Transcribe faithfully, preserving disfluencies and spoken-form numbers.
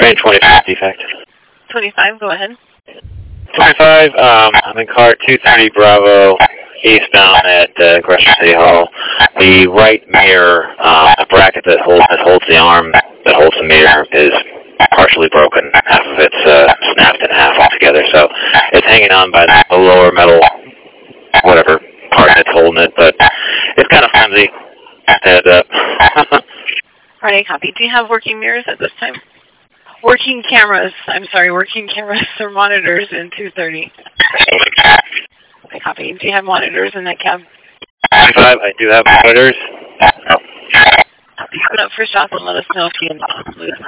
Train twenty-five defect. twenty-five, go ahead. twenty-five, um, I'm in car two thirty Bravo, eastbound at uh, Gresham City Hall. The right mirror, um, the bracket that holds, that holds the arm, that holds the mirror, is partially broken. Half of it's uh, snapped in half altogether, so it's hanging on by the lower metal, whatever part that's holding it, but it's kind of flimsy. Heads up. All right, copy. Do you have working mirrors at this time? Working cameras. I'm sorry, working cameras or monitors in two thirty. Okay, copy. Do you have monitors in that cab? twenty-five, I do have monitors. Copy. Put up for shop and let us know if you lose